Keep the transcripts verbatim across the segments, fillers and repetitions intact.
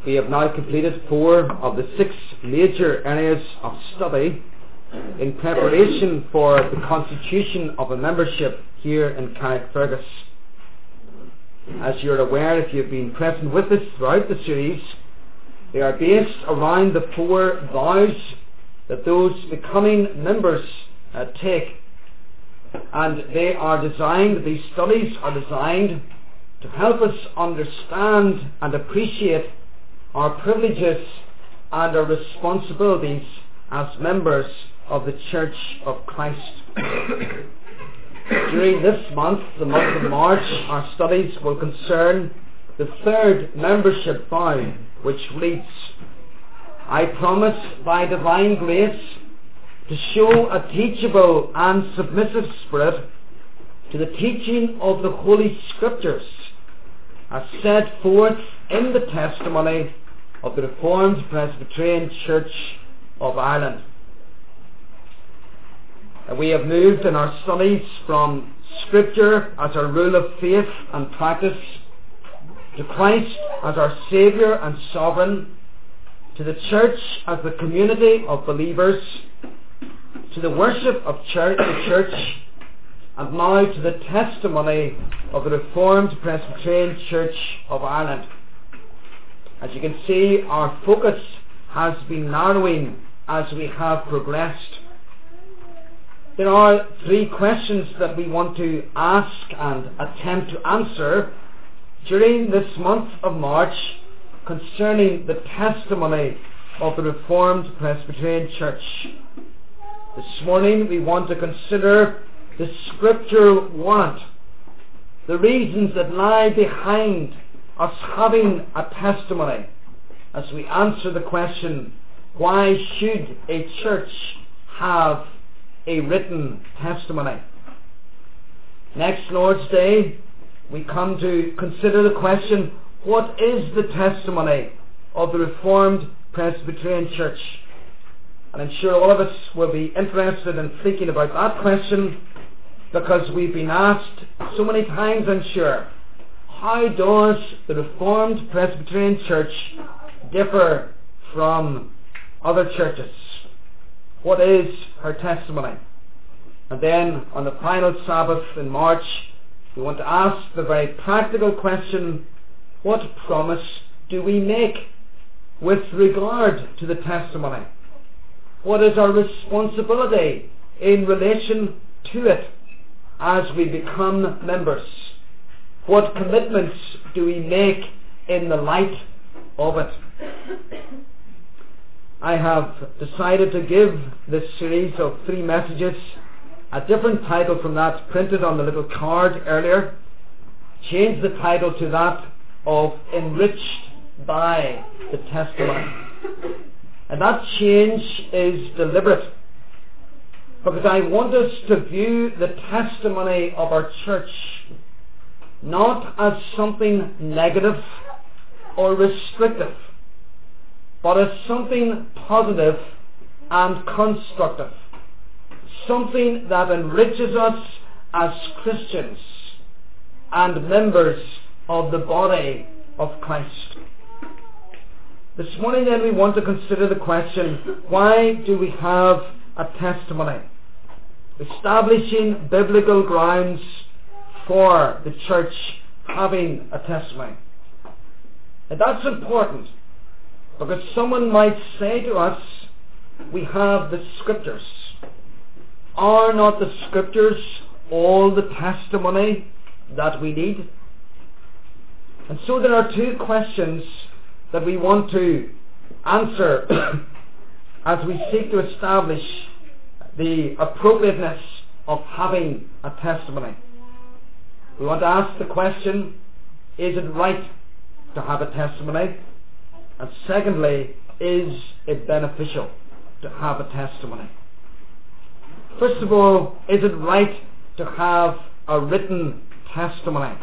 We have now completed four of the six major areas of study in preparation for the constitution of a membership here in Carrickfergus. As you're aware, if you've been present with us throughout the series, they are based around the four vows that those becoming members uh, take. And they are designed, these studies are designed to help us understand and appreciate our privileges and our responsibilities as members of the Church of Christ. During this month, the month of March, our studies will concern the third membership vow, which reads, I promise by divine grace to show a teachable and submissive spirit to the teaching of the Holy Scriptures as set forth in the testimony of the Reformed Presbyterian Church of Ireland. And we have moved in our studies from Scripture as our rule of faith and practice, to Christ as our Saviour and Sovereign, to the Church as the community of believers, to the worship of church, the Church, and now to the testimony of the Reformed Presbyterian Church of Ireland. As you can see, our focus has been narrowing as we have progressed. There are three questions that we want to ask and attempt to answer during this month of March concerning the testimony of the Reformed Presbyterian Church. This morning we want to consider the scriptural warrant, the reasons that lie behind us having a testimony, as we answer the question, why should a church have a written testimony? Next Lord's Day, we come to consider the question, what is the testimony of the Reformed Presbyterian Church? And I'm sure all of us will be interested in thinking about that question, because we've been asked so many times, I'm sure, how does the Reformed Presbyterian Church differ from other churches? What is her testimony? And then on the final Sabbath in March, we want to ask the very practical question, what promise do we make with regard to the testimony? What is our responsibility in relation to it as we become members? What commitments do we make in the light of it? I have decided to give this series of three messages a different title from that printed on the little card earlier. Change the title to that of Enriched by the Testimony. And that change is deliberate, because I want us to view the testimony of our church not as something negative or restrictive, but as something positive and constructive, something that enriches us as Christians and members of the body of Christ. This morning then we want to consider the question, why do we have a testimony? Establishing biblical grounds for the church having a testimony. And that's important, because someone might say to us, we have the Scriptures. Are not the Scriptures all the testimony that we need? And so there are two questions that we want to answer as we seek to establish the appropriateness of having a testimony. We want to ask the question, is it right to have a testimony? And secondly, is it beneficial to have a testimony? First of all, is it right to have a written testimony?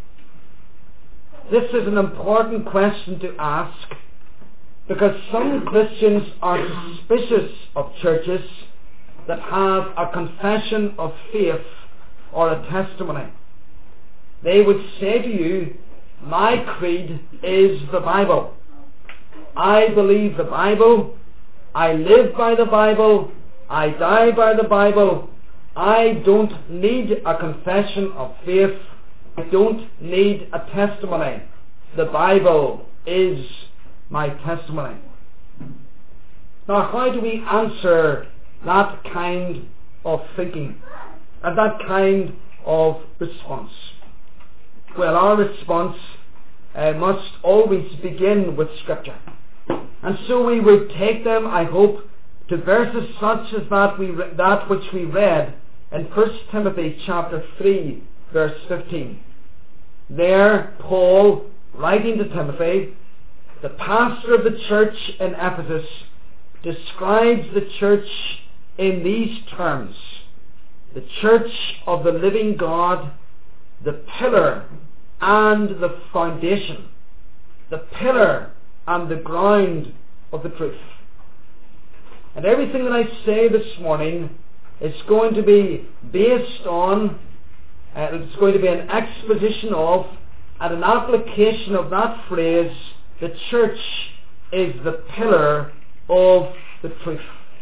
This is an important question to ask, because some Christians are suspicious of churches that have a confession of faith or a testimony. They would say to you, my creed is the Bible. I believe the Bible, I live by the Bible, I die by the Bible, I don't need a confession of faith, I don't need a testimony. The Bible is my testimony. Now, how do we answer that kind of thinking and that kind of response? Well, our response uh, must always begin with Scripture. And so we would take them, I hope, to verses such as that, we re- that which we read in First Timothy chapter three, verse fifteen. There, Paul, writing to Timothy, the pastor of the church in Ephesus, describes the church in these terms: the church of the living God, the pillar and the foundation, the pillar and the ground of the truth. And everything that I say this morning is going to be based on, uh, it's going to be an exposition of and an application of that phrase, the church is the pillar of the truth.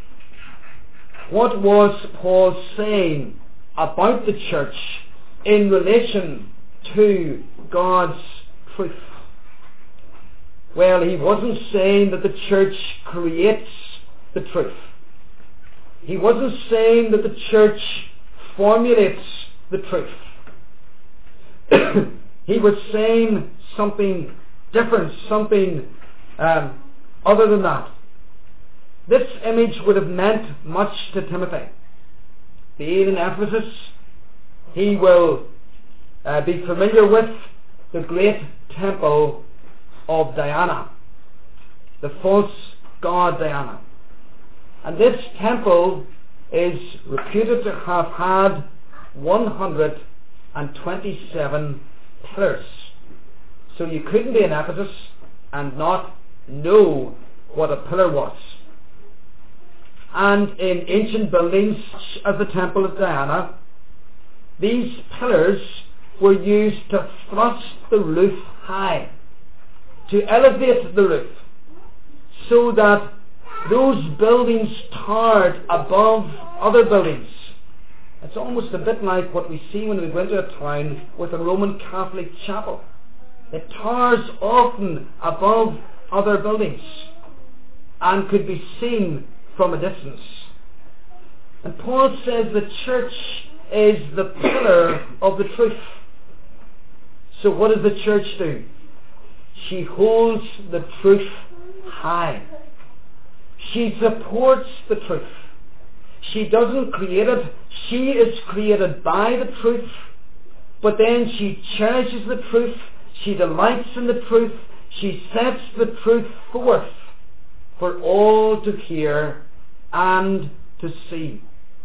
What was Paul saying about the church in relation to God's truth? Well, he wasn't saying that the church creates the truth. He wasn't saying that the church formulates the truth. He was saying something different, something um, other than that. This image would have meant much to Timothy. Being in Ephesus, he will uh, be familiar with the great temple of Diana, the false god Diana. And this temple is reputed to have had one hundred twenty-seven pillars. So you couldn't be in Ephesus and not know what a pillar was. And in ancient buildings such as the Temple of Diana, these pillars were used to thrust the roof high, to elevate the roof, so that those buildings towered above other buildings. It's almost a bit like what we see when we go into a town with a Roman Catholic chapel. It towers often above other buildings and could be seen from a distance. And Paul says the church is the pillar of the truth. So what does the church do? She holds the truth high. She supports the truth. She doesn't create it. She is created by the truth. But then she cherishes the truth. She delights in the truth. She sets the truth forth for all to hear and to see.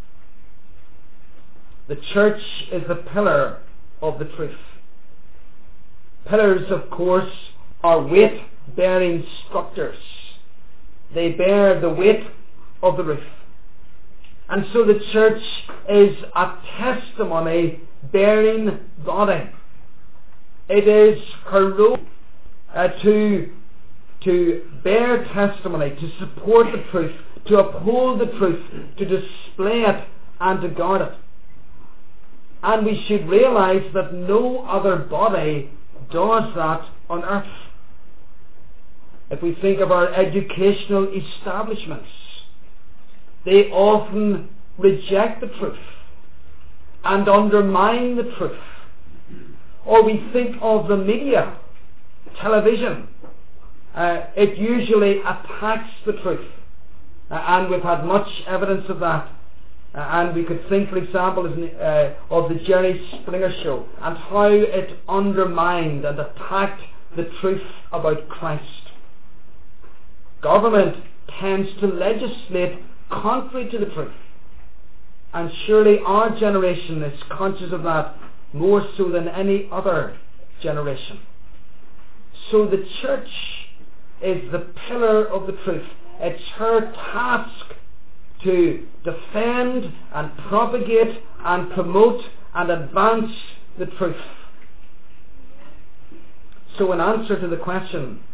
The church is the pillar of the truth. Pillars, of course, are weight-bearing structures. They bear the weight of the roof. And so the church is a testimony-bearing body. It is her role uh, to, to bear testimony, to support the truth, to uphold the truth, to display it and to guard it. And we should realize that no other body does that on earth. If we think of our educational establishments, they often reject the truth and undermine the truth. Or we think of the media, television, uh, it usually attacks the truth. Uh, and we've had much evidence of that. Uh, and we could think, for example, uh, of the Jerry Springer show and how it undermined and attacked the truth about Christ. Government tends to legislate contrary to the truth. And surely our generation is conscious of that more so than any other generation. So the church is the pillar of the truth. It's her task to defend and propagate and promote and advance the truth. So in answer to the question,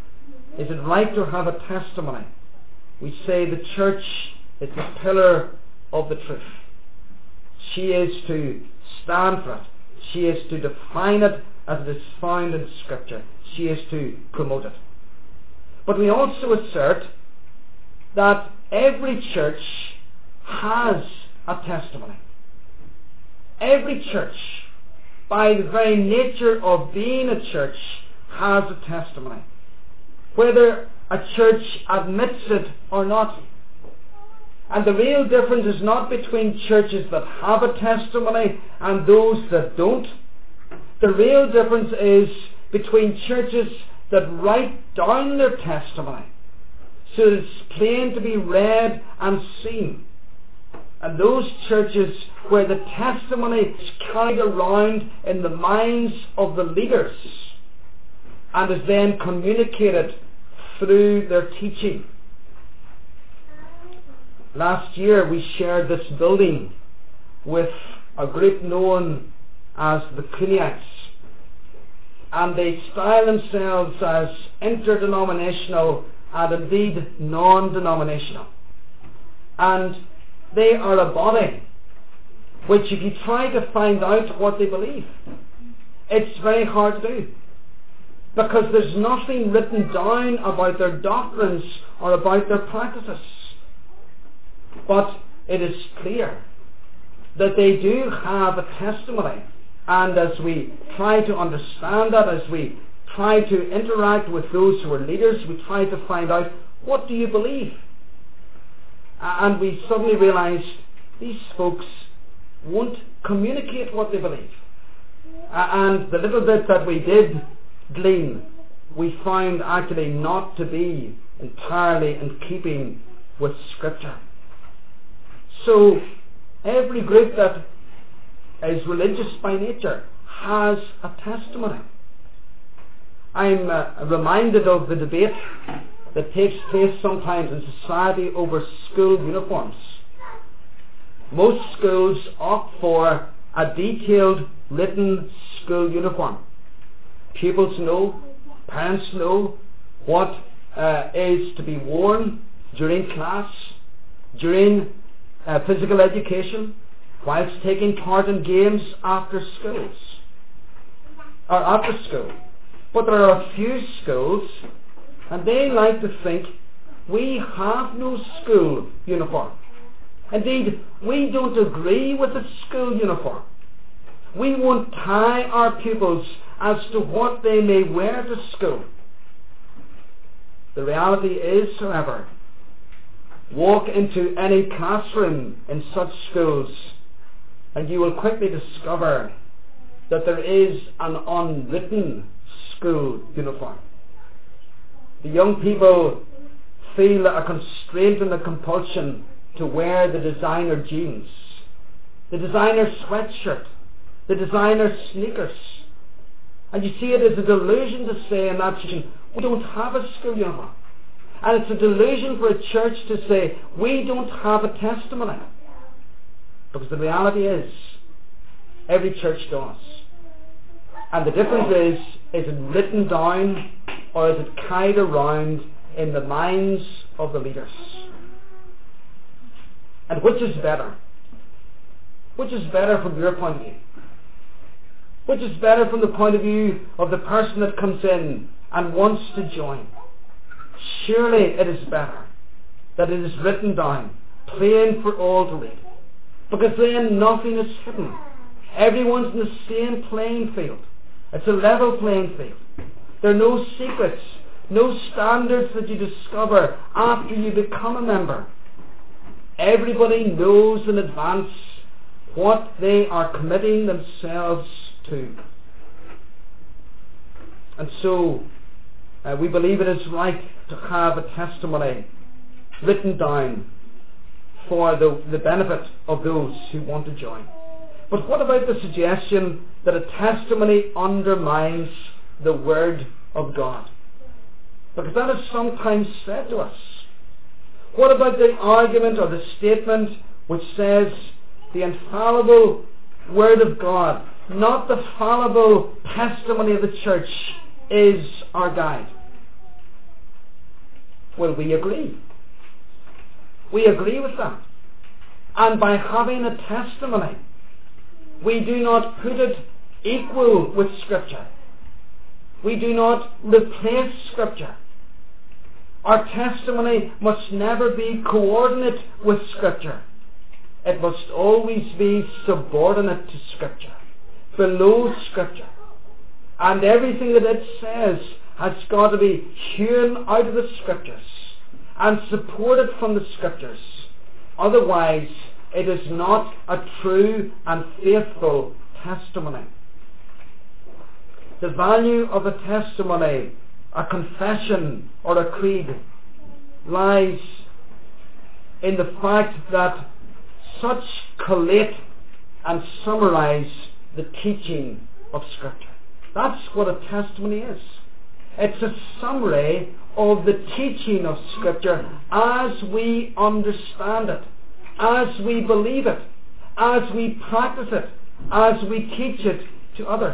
Is it right to have a testimony? We say the church is the pillar of the truth. She is to stand for it. She is to define it as it is found in Scripture. She is to promote it. But we also assert that every church has a testimony. Every church, by the very nature of being a church, has a testimony. Whether a church admits it or not. And the real difference is not between churches that have a testimony and those that don't. The real difference is between churches that write down their testimony so that it's plain to be read and seen, and those churches where the testimony is carried around in the minds of the leaders and is then communicated through their teaching. Last year we shared this building with a group known as the Cooneytes, and they style themselves as interdenominational and indeed non-denominational. And they are a body which, if you try to find out what they believe, it's very hard to do, because there's nothing written down about their doctrines or about their practices. But it is clear that they do have a testimony, and as we try to understand that, as we try to interact with those who are leaders, we try to find out, what do you believe? And we suddenly realize these folks won't communicate what they believe. And the little bit that we did glean, we found actually not to be entirely in keeping with Scripture. So every group that is religious by nature has a testimony. I'm uh, reminded of the debate that takes place sometimes in society over school uniforms. Most schools opt for a detailed written school uniform. Pupils know, parents know what uh, is to be worn during class, during uh, physical education, whilst taking part in games after schools, or after school. But there are a few schools, and they like to think, we have no school uniform. Indeed, we don't agree with the school uniform. We won't tie our pupils as to what they may wear to school. The reality is, however, walk into any classroom in such schools and you will quickly discover that there is an unwritten school uniform. The young people feel a constraint and a compulsion to wear the designer jeans, the designer sweatshirt, the designer sneakers. And you see, it is a delusion to say in that situation, we don't have a school uniform. And it's a delusion for a church to say, we don't have a testimony. Because the reality is, every church does. And the difference is, is it written down or is it carried around in the minds of the leaders? And which is better? Which is better from your point of view? Which is better from the point of view of the person that comes in and wants to join? Surely it is better that it is written down, plain for all to read. Because then nothing is hidden. Everyone's in the same playing field. It's a level playing field. There are no secrets, no standards that you discover after you become a member. Everybody knows in advance what they are committing themselves to. And so, uh, we believe it is right to have a testimony written down for the, the benefit of those who want to join. But what about the suggestion that a testimony undermines the Word of God? Because that is sometimes said to us. What about the argument or the statement which says the infallible Word of God, not the fallible testimony of the church, is our guide? Well, we agree. We agree with that. And by having a testimony, we do not put it equal with Scripture. We do not replace Scripture. Our testimony must never be coordinate with Scripture. It must always be subordinate to Scripture, below Scripture. And everything that it says has got to be hewn out of the Scriptures and supported from the Scriptures. Otherwise, it is not a true and faithful testimony. The value of a testimony, a confession or a creed, lies in the fact that such collate and summarize the teaching of Scripture. That's what a testimony is. It's a summary of the teaching of Scripture as we understand it, as we believe it, as we practice it, as we teach it to others.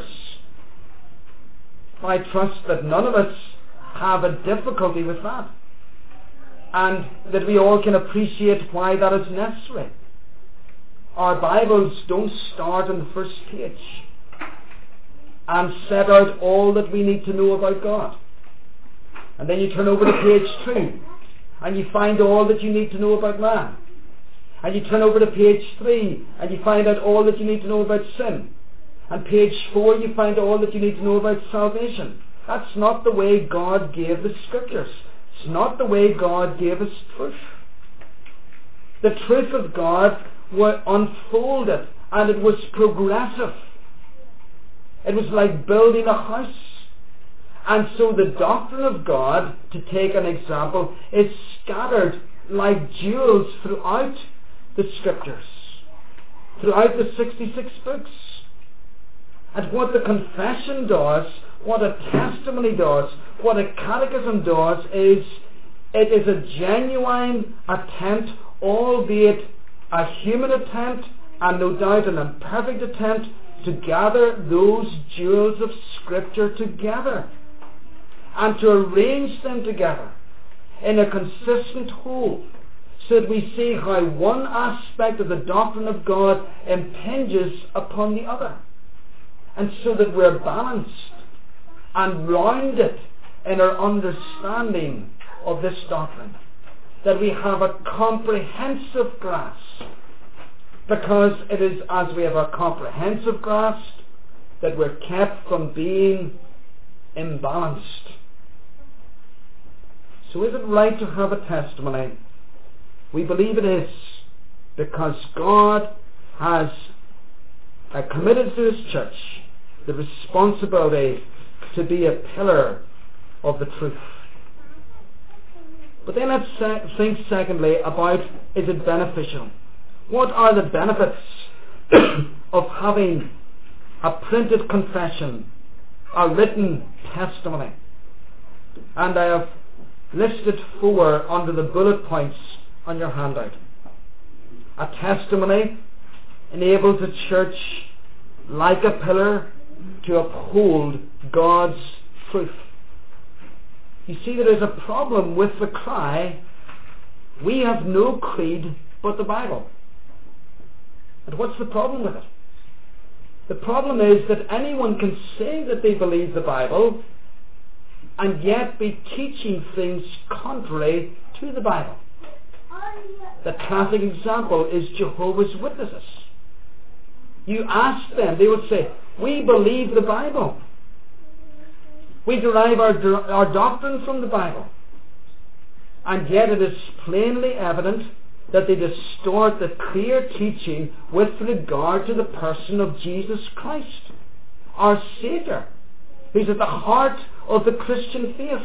I trust that none of us have a difficulty with that, and that we all can appreciate why that is necessary. Our Bibles don't start on the first page and set out all that we need to know about God. And then you turn over to page two and you find all that you need to know about man. And you turn over to page three and you find out all that you need to know about sin. And page four you find all that you need to know about salvation. That's not the way God gave the Scriptures. It's not the way God gave us truth. The truth of God was unfolded, and it was progressive. It was like building a house. And so the doctrine of God, to take an example, is scattered like jewels throughout the Scriptures, throughout the sixty-six books. And what the confession does, what a testimony does, what a catechism does, is it is a genuine attempt, albeit a human attempt, and no doubt an imperfect attempt, to gather those jewels of Scripture together and to arrange them together in a consistent whole, so that we see how one aspect of the doctrine of God impinges upon the other, and so that we're balanced and rounded in our understanding of this doctrine, that we have a comprehensive grasp, because it is as we have a comprehensive grasp that we're kept from being imbalanced. So is it right to have a testimony? We believe it is, because God has uh, committed to His church the responsibility to be a pillar of the truth. But then let's se- think secondly about, is it beneficial? What are the benefits of having a printed confession, a written testimony? And I have listed four under the bullet points on your handout. A testimony enables the church, like a pillar, to uphold God's truth. You see, there is a problem with the cry, we have no creed but the Bible. And what's the problem with it? The problem is that anyone can say that they believe the Bible and yet be teaching things contrary to the Bible. The classic example is Jehovah's Witnesses. You ask them, they would say, we believe the Bible. We derive our, our doctrine from the Bible. And yet it is plainly evident that they distort the clear teaching with regard to the person of Jesus Christ, our Saviour, who's at the heart of the Christian faith.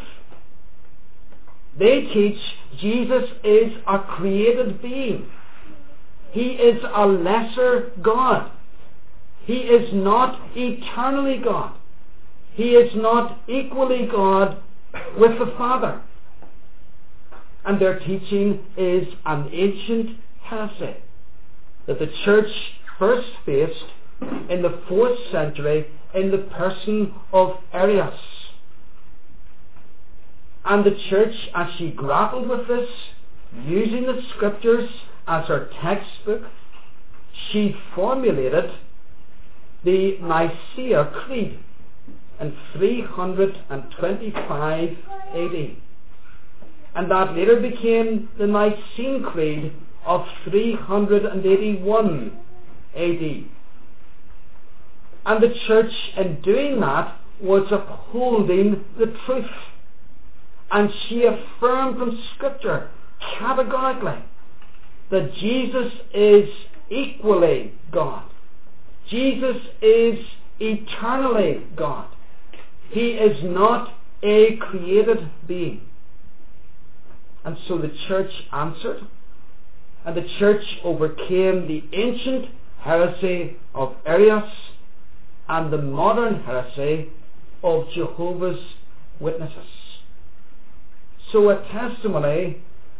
They teach Jesus is a created being. He is a lesser God. He is not eternally God. He is not equally God with the Father. And their teaching is an ancient heresy that the church first faced in the fourth century in the person of Arius. And the church, as she grappled with this, using the scriptures as her textbook, she formulated the Nicaea Creed in three twenty-five A D. And that later became the Nicene Creed of three eighty-one A D. And the church, in doing that, was upholding the truth. And she affirmed from Scripture categorically that Jesus is equally God. Jesus is eternally God. He is not a created being. And so the church answered, and the church overcame the ancient heresy of Arius and the modern heresy of Jehovah's Witnesses. So a testimony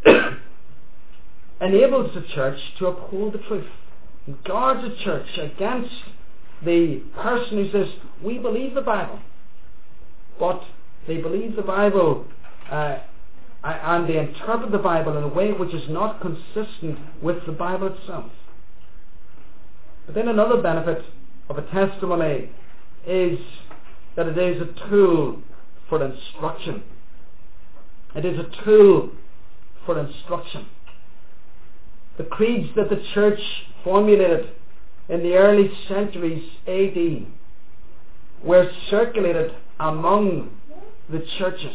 enables the church to uphold the truth and guards the church against the person who says, we believe the Bible, but they believe the Bible uh, and they interpret the Bible in a way which is not consistent with the Bible itself. But then another benefit of a testimony is that it is a tool for instruction. It is a tool for instruction. The creeds that the church formulated in the early centuries A D were circulated among the churches.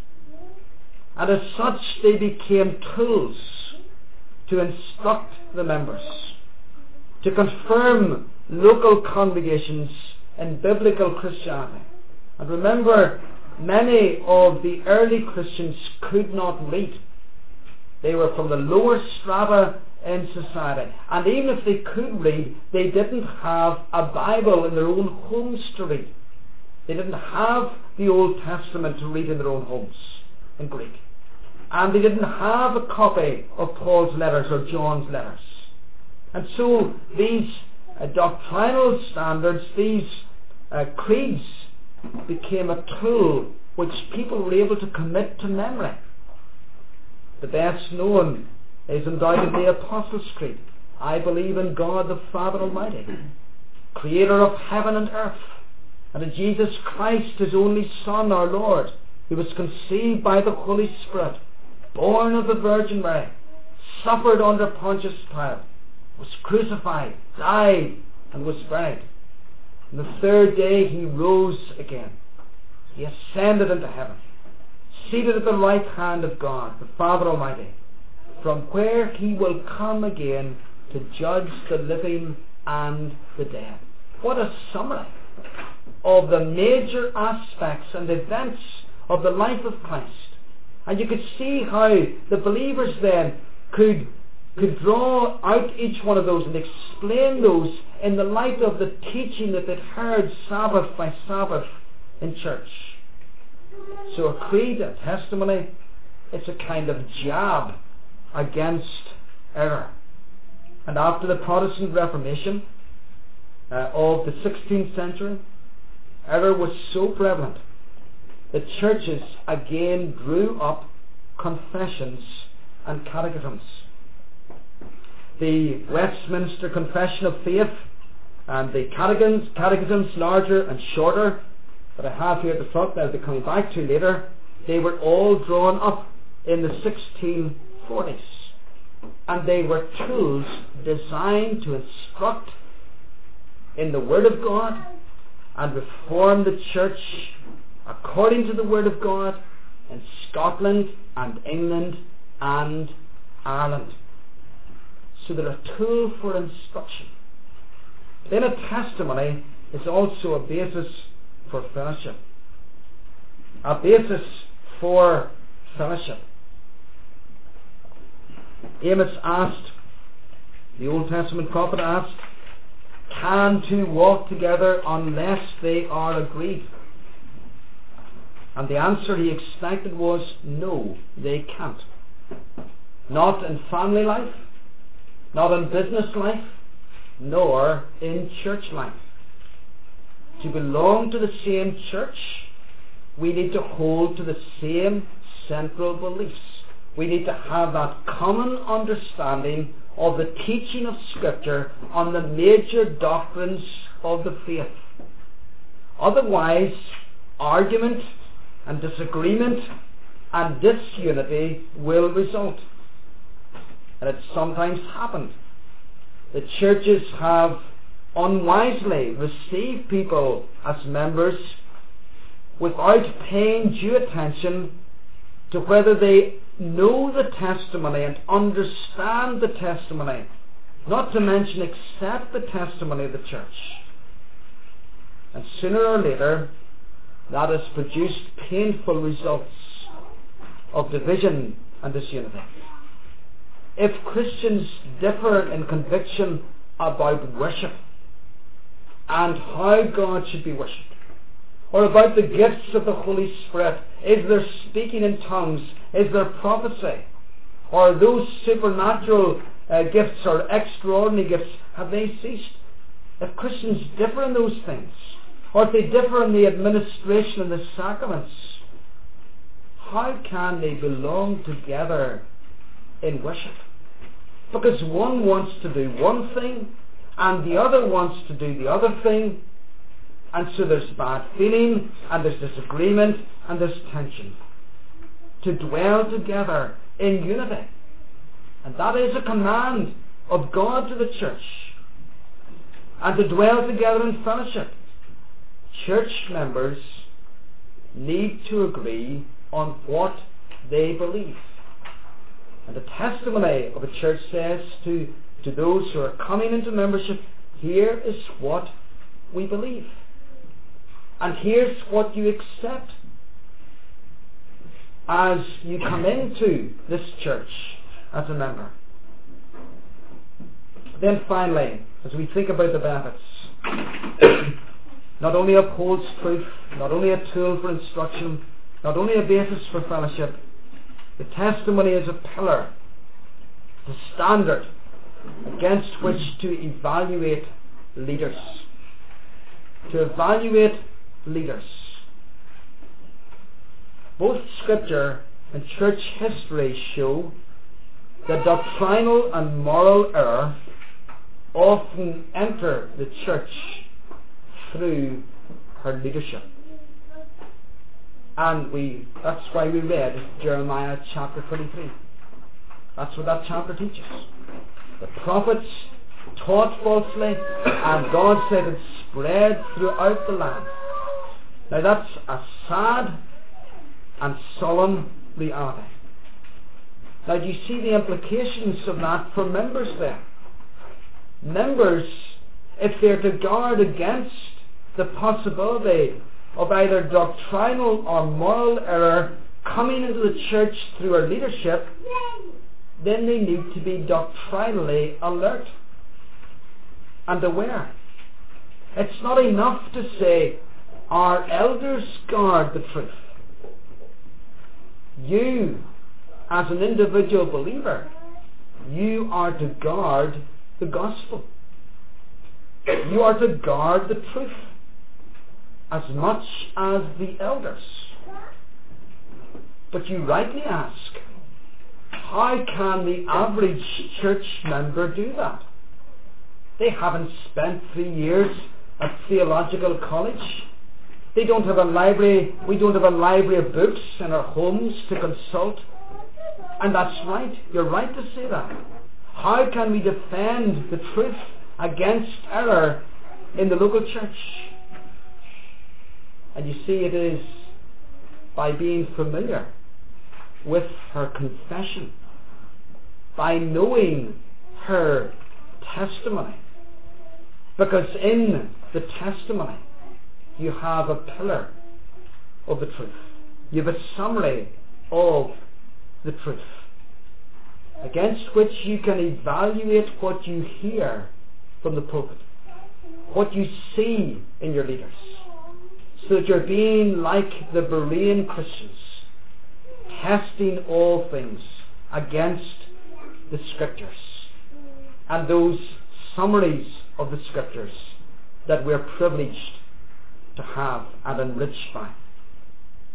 And as such, they became tools to instruct the members, to confirm local congregations in biblical Christianity. And remember, many of the early Christians could not read. They were from the lower strata in society. And even if they could read, they didn't have a Bible in their own homes to read. They didn't have the Old Testament to read in their own homes in Greek. And they didn't have a copy of Paul's letters or John's letters. And so these uh, doctrinal standards, these uh, creeds, became a tool which people were able to commit to memory. The best known is undoubtedly the Apostles' Creed. I believe in God the Father Almighty, creator of heaven and earth, and in Jesus Christ, his only Son, our Lord, who was conceived by the Holy Spirit, born of the Virgin Mary, suffered under Pontius Pilate, was crucified, died, and was buried. On the third day he rose again. He ascended into heaven, seated at the right hand of God, the Father Almighty, from where he will come again to judge the living and the dead. What a summary of the major aspects and events of the life of Christ. And you could see how the believers then could could draw out each one of those and explain those in the light of the teaching that they'd heard Sabbath by Sabbath in church. So a creed, a testimony, it's a kind of jab against error. And after the Protestant Reformation uh, of the sixteenth century, error was so prevalent that churches again drew up confessions and catechisms. The Westminster Confession of Faith and the catechisms, catechisms larger and shorter that I have here at the front that I'll be coming back to later, they were all drawn up in the sixteen forties. And they were tools designed to instruct in the Word of God and reform the church according to the Word of God in Scotland and England and Ireland. So they're a tool for instruction. Then a testimony is also a basis for fellowship. A basis for fellowship. Amos asked, the Old Testament prophet asked, can two walk together unless they are agreed? And the answer he expected was, no, they can't. Not in family life, not in business life, nor in church life. To belong to the same church, we need to hold to the same central beliefs. We need to have that common understanding of the teaching of Scripture on the major doctrines of the faith. Otherwise, argument and disagreement and disunity will result. And it's sometimes happened. The churches have unwisely received people as members without paying due attention to whether they know the testimony and understand the testimony, not to mention accept the testimony of the church. And sooner or later, that has produced painful results of division and disunity. If Christians differ in conviction about worship and how God should be worshipped, or about the gifts of the Holy Spirit, is there speaking in tongues, is there prophecy, or those supernatural uh, gifts or extraordinary gifts, have they ceased? If Christians differ in those things, or if they differ in the administration of the sacraments, how can they belong together in worship? Because one wants to do one thing and the other wants to do the other thing, and so there's bad feeling and there's disagreement and there's tension. To dwell together in unity. And that is a command of God to the church. And to dwell together in fellowship. Church members need to agree on what they believe. And the testimony of a church says to, to those who are coming into membership, here is what we believe. And here's what you accept as you come into this church as a member. Then finally, as we think about the benefits, not only upholds truth, not only a tool for instruction, not only a basis for fellowship, the testimony is a pillar, the standard against which to evaluate leaders. To evaluate leaders. Both Scripture and church history show that doctrinal and moral error often enter the church through her leadership. And we that's why we read Jeremiah chapter twenty-three. That's what that chapter teaches. The prophets taught falsely, and God said it spread throughout the land. Now that's a sad and solemn reality. Now do you see the implications of that for members then? Members, if they're to guard against the possibility of either doctrinal or moral error coming into the church through our leadership, then they need to be doctrinally alert and aware. It's not enough to say, our elders guard the truth. You, as an individual believer, you are to guard the gospel. You are to guard the truth as much as the elders. But you rightly ask, how can the average church member do that? They haven't spent three years at theological college. They don't have a library, we don't have a library of books in our homes to consult. And that's right, you're right to say that. How can we defend the truth against error in the local church? And you see, it is by being familiar with her confession, by knowing her testimony. Because in the testimony, you have a pillar of the truth. You have a summary of the truth, against which you can evaluate what you hear from the pulpit, what you see in your leaders, so that you're being like the Berean Christians, testing all things against the Scriptures and those summaries of the Scriptures that we're privileged to have and enriched by.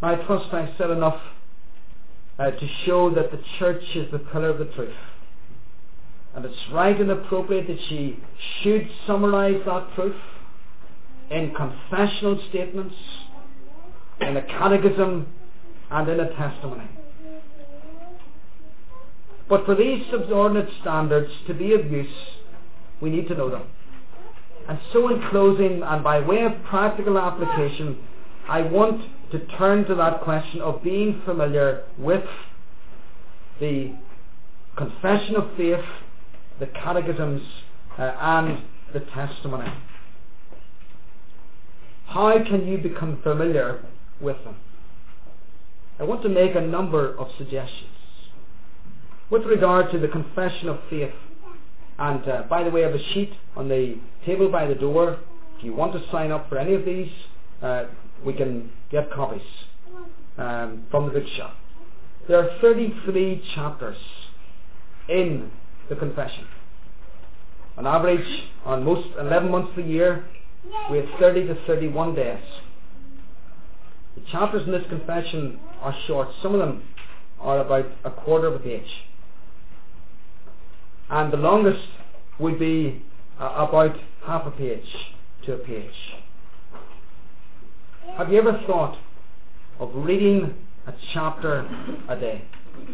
I trust I've said enough uh, to show that the church is the pillar of the truth. And it's right and appropriate that she should summarize that truth in confessional statements, in a catechism, and in a testimony. But for these subordinate standards to be of use, we need to know them. And so in closing, and by way of practical application, I want to turn to that question of being familiar with the confession of faith, the catechisms, uh, and the testimony. How can you become familiar with them? I want to make a number of suggestions. With regard to the confession of faith, and uh, by the way, I have a sheet on the table by the door. If you want to sign up for any of these, uh, we can get copies um, from the bookshop. There are thirty-three chapters in the confession. On average, on most eleven months of the year, we have thirty to thirty-one days. The chapters in this confession are short. Some of them are about a quarter of a page. And the longest would be uh, about half a page to a page. Have you ever thought of reading a chapter a day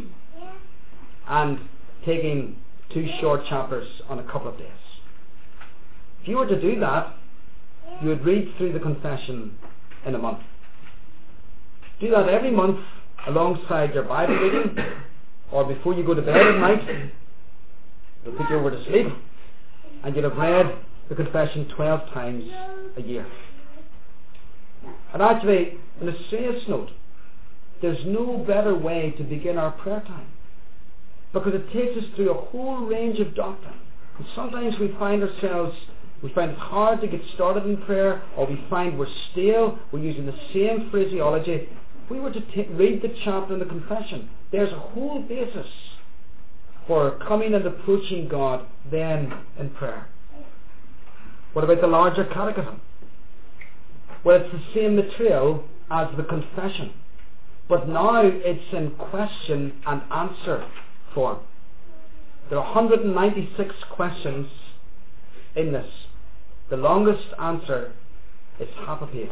and taking two short chapters on a couple of days? If you were to do that, you would read through the confession in a month. Do that every month alongside your Bible reading, or before you go to bed at night. It'll put you over to sleep, and you'll have read the confession twelve times a year. And actually, on a serious note, there's no better way to begin our prayer time, because it takes us through a whole range of doctrine. And sometimes we find ourselves, we find it hard to get started in prayer, or we find we're stale, we're using the same phraseology. If we were to t- read the chapter in the confession, there's a whole basis for coming and approaching God then in prayer. What about the larger catechism? Well, it's the same material as the confession, but now it's in question and answer form. There are one hundred ninety-six questions in this. The longest answer is half a page.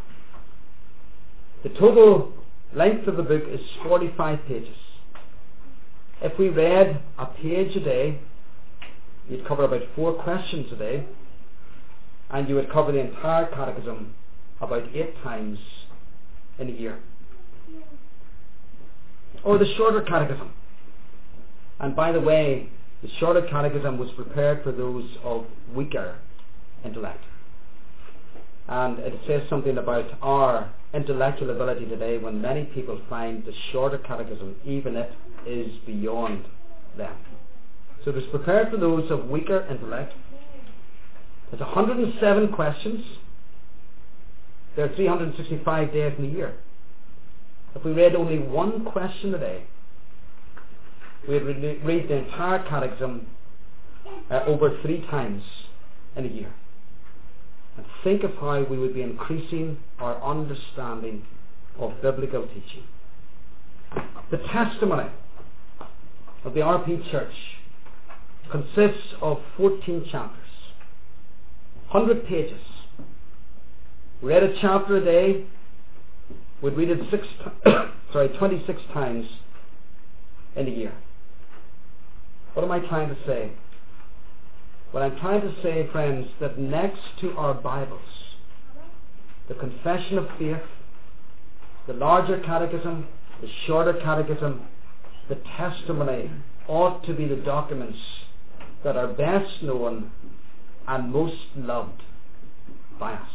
The total length of the book is forty-five pages. If we read a page a day, you'd cover about four questions a day, and you would cover the entire catechism about eight times in a year. Or the shorter catechism. And by the way, the shorter catechism was prepared for those of weaker intellect. And it says something about our intellectual ability today when many people find the shorter catechism, even it is beyond them. So it was prepared for those of weaker intellect. It's one hundred seven questions. There are three hundred sixty-five days in a year. If we read only one question a day, we'd read the entire catechism uh, over three times in a year. And think of how we would be increasing our understanding of biblical teaching. The testimony of the R P Church consists of fourteen chapters, one hundred pages. We read a chapter a day. We'd read it six, sorry, twenty-six times in a year. What am I trying to say? What I'm trying to say, friends, that next to our Bibles, the confession of faith, the larger catechism, the shorter catechism, the testimony ought to be the documents that are best known and most loved by us.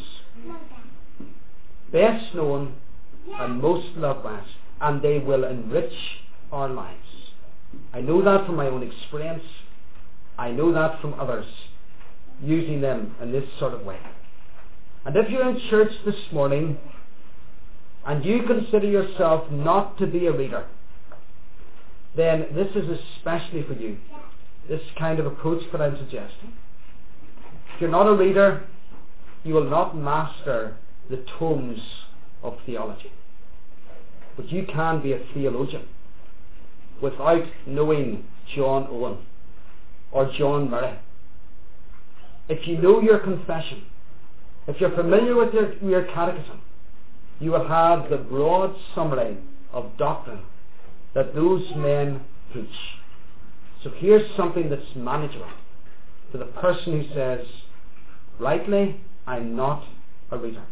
Best known and most loved by us, and they will enrich our lives. I know that from my own experience. I know that from others using them in this sort of way. And if you're in church this morning and you consider yourself not to be a reader, then this is especially for you, this kind of approach that I'm suggesting. If you're not a reader, you will not master the tomes of theology. But you can be a theologian without knowing John Owen or John Murray. If you know your confession, if you're familiar with your, your catechism, you will have the broad summary of doctrine that those men preach. So here's something that's manageable to the person who says, rightly, I'm not a reader.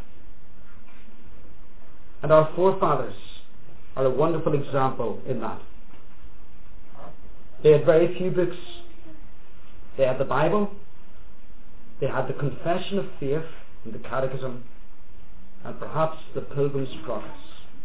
And our forefathers are a wonderful example in that. They had very few books. They had the Bible, they had the Confession of Faith and the Catechism, and perhaps the Pilgrim's Progress.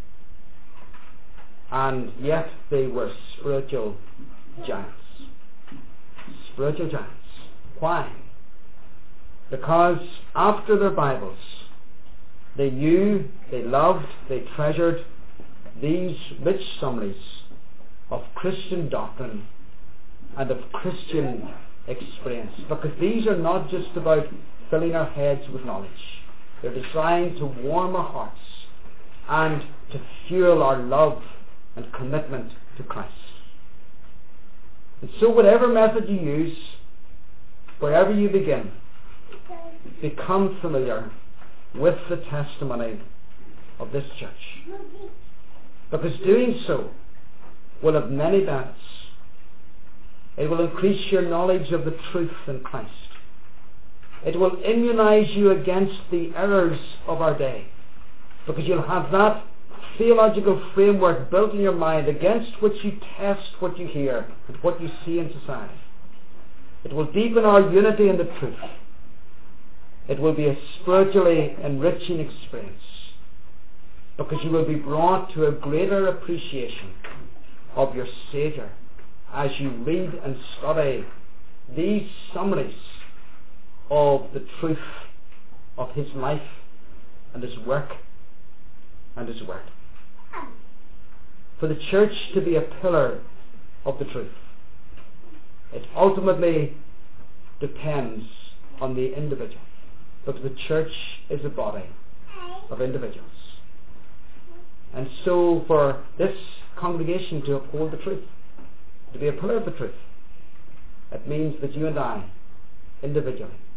And yet they were spiritual giants. Spiritual giants. Why? Because after their Bibles, they knew, they loved, they treasured these rich summaries of Christian doctrine and of Christian experience. Because these are not just about filling our heads with knowledge. They're designed to warm our hearts and to fuel our love and commitment to Christ. And so whatever method you use, wherever you begin, become familiar with the testimony of this church. Because doing so will have many benefits. It will increase your knowledge of the truth in Christ. It will immunize you against the errors of our day, because you'll have that theological framework built in your mind against which you test what you hear and what you see in society. It will deepen our unity in the truth. It will be a spiritually enriching experience, because you will be brought to a greater appreciation of your Saviour as you read and study these summaries of the truth of His life and His work and His word. For the church to be a pillar of the truth, it ultimately depends on the individual, because the church is a body of individuals. And so for this congregation to uphold the truth, to be a pillar of the truth, it means that you and I, individually,